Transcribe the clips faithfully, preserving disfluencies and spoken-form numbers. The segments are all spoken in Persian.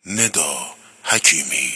ندا حکیمی.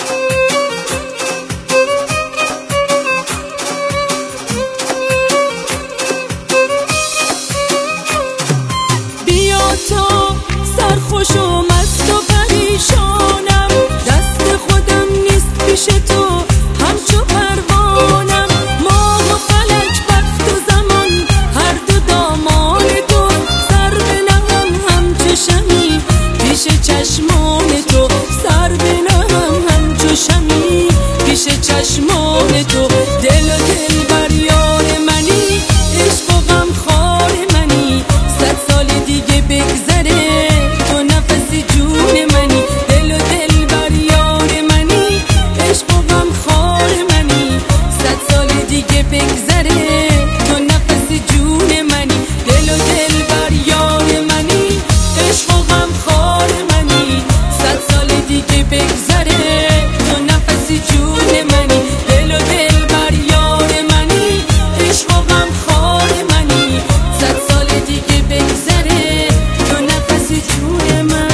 بیا تا سرخوش و مست و پریشانم، دست خودم نیست پیش تو همچو پروانم. ماه و فلک وقت و زمان هر دو دامان تو، سر بنهم همچو شمی پیش چشمان تو، سر بنهم همچو شمی پیش چشمان تو. دل و دل بر یار منی، عشق و غم خار منی، صد سال دیگه بگذره تو نفسی جون منی. دل و دل بر یار منی، عشق و غم خار منی، صد سال دیگه بگذره تو نفسی جون منی. دل و دل بر یار منی، عشق و غم خار منی، صد سال دیگه بگذره تو نفسی جون منی. دل و دل بر یار منی، عشق و غم خار منی، صد سال دیگه بگذره تو نفسی جون من.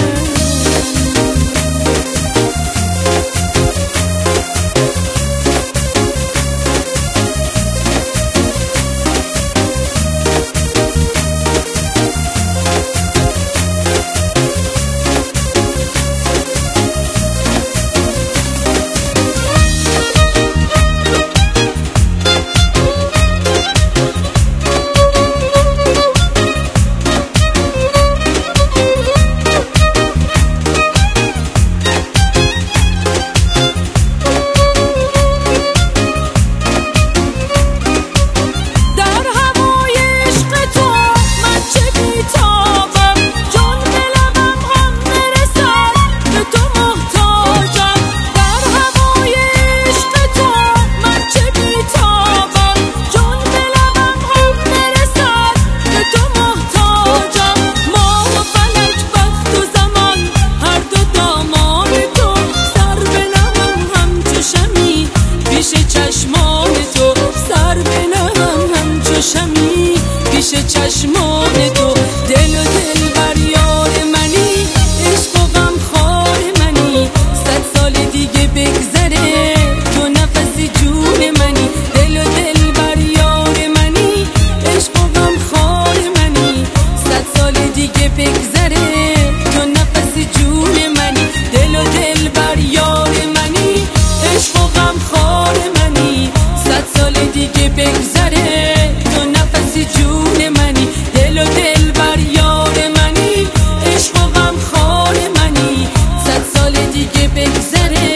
شمی پیش چشمان تو. دل و دل بر یار منی، عشق و غم خار منی، صد سال دیگه بگذره تو نفسی جون منی. دل و دل بر یار منی، عشق و غم خار منی، صد سال دیگه بگذره تو نفسی جون منی. دل و دل بر یار منی، عشق و غم خار منی، صد سال دیگه بگذره جون منی. دل و دل بر یار منی، عشق و غم خار منی، صد سال دیگه بگذره